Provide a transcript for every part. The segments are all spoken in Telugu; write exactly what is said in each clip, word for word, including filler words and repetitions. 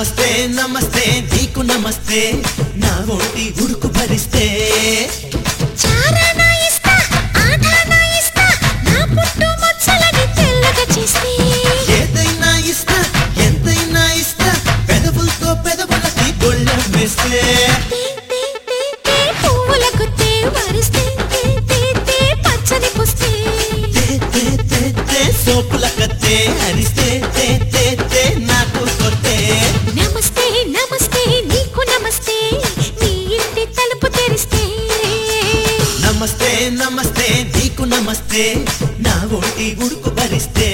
నమస్తే నమస్తే నీకు నమస్తే నా ఒంటి ఉడుకు భరిస్తే చారానా ఇస్తా ఆధానా ఇస్తా నా పుట్టు మచ్చలని తెల్లగా చేస్తే ఏదైనా ఇస్తా ఎంతైనా ఇస్తా పెదవులతో పెదవులకి గొళ్ళెం వేస్తే పువ్వులకు తేవరిస్తే పచ్చని పుస్తే సోపుల కత్తే అరిస్తే నాకు కొత్తే నమస్తే నమస్తే నీకు నమస్తే నీ ఇంటి తలుపు తెరిస్తే నమస్తే నమస్తే నీకు నమస్తే నా ఒంటి ఉడుకు భరిస్తే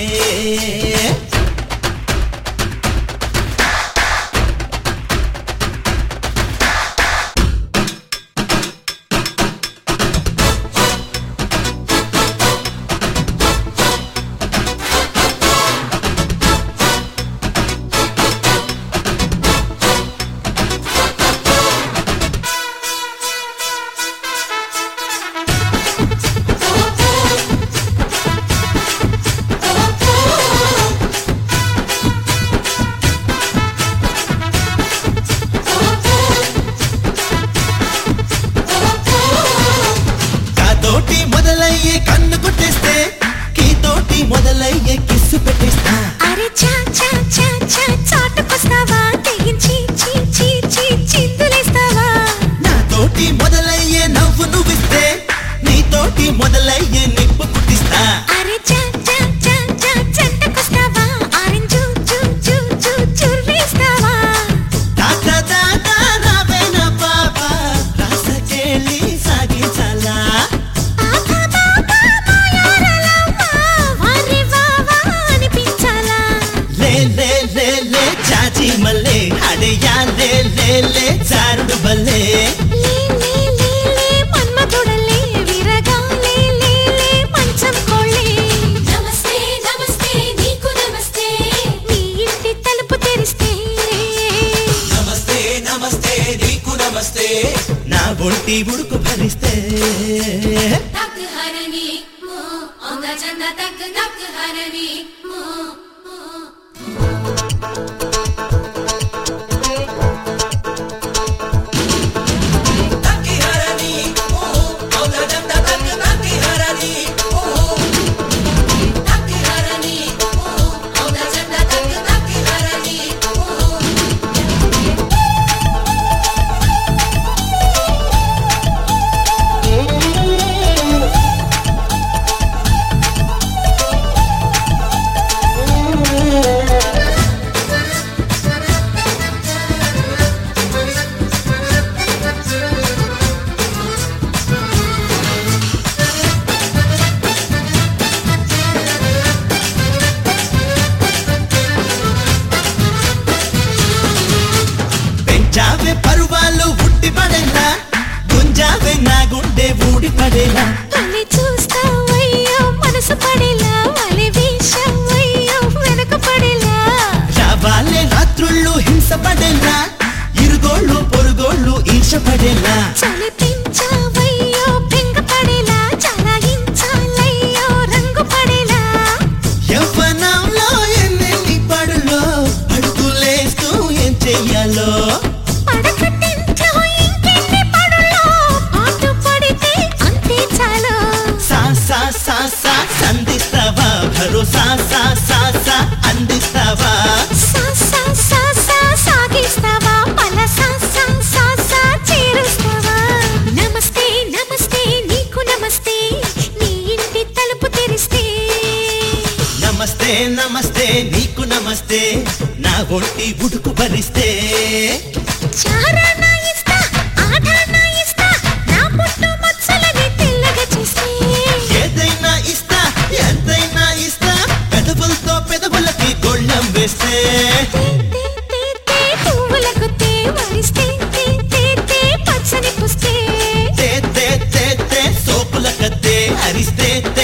కాతోటి మొదలయ్యే కన్ను కొట్టేస్తే కీతోటి మొదలయ్యే కిస్సు పెట్టేస్తా అరే చా చా చా చా చాటుకొస్తావా తెగించి చీ చీ చీ చిందులేస్తావా నాతోటి మొదలయ్యే నవ్వు నువ్విస్తే నీతోటి మొదలయ్యే నిప్పు పుట్టిస్తా అరే చా చా చా చా చెంటకొస్తావా ఆరెంజు జు జు జు చుర్రేస్తావా దాకా దాకా రావేనా బాబా రాసకెళ్ళి సాగించాలా ఆకా బాకా మాయారలమ్మా వారే వావా అనిపించాలా లే లే లే లే చాచి మల్లే అడయా లే లే లే చారుడు బల్లే లే లే లే లే మన్మధుడలే విరగా లే లే లే మంచం కోళ్ళే నమస్తే నమస్తే నీకు నమస్తే నీ ఇంటి తలుపు తెరిస్తే నమస్తే నమస్తే నీకు నమస్తే నా ఒంటి ఉడుకు భరిస్తే తక్ హరని మో ఔంద చంద తక్ తక్ హరని మో తక్ హరని మో ఔంద చంద తక్ తక్ హరని మో పెంచావే పరువాలు ఉట్టి పడేలా గుంజావే నా గుండె ఊడి పడేలా తల్లి చూస్తావయ్యో మనసు పడేలా వలి వేషవయ్యో వెనక పడేలా రావాలే రాత్రుళ్ళు హింస పడేలా ఇరుగోళ్ళు పొరుగోళ్ళు ఈర్ష పడేలా చలి పెంచావయ్యో బెంగ పడేలా చలాయించాలయ్యో రంగు పడేలా యవ్వనంలో ఎన్నెన్ని పడులో అడుగులేస్తూ ఏం చెయ్యాలో పడకటింట్లో ఇంకెన్ని పడులో పాటు పడితే అంతే చాలు సా సా సా సా సంధిస్తావా భరోసా సా సా సా అందిస్తావా సా సా సా సా సాగిస్తావా పల సా సా సా సా చేరుస్తావా నమస్తే నమస్తే నీకు నమస్తే నీ ఇంటి తలుపు తెరిస్తే నమస్తే నమస్తే నీకు నమస్తే నా ఒంటి ఉడుకు భరిస్తే చారానా ఇస్తా ఆధానా ఇస్తా నా పుట్టు మచ్చలని తెల్లగా చేస్తే ఏదైనా ఇస్తా ఎంతైనా ఇస్తా పెదవులతో పెదవులకి గొళ్ళెం వేస్తే పువ్వులకు తేవరిస్తే పచ్చని పుస్తే తే తే తే తే సోపుల కత్తే అరిస్తే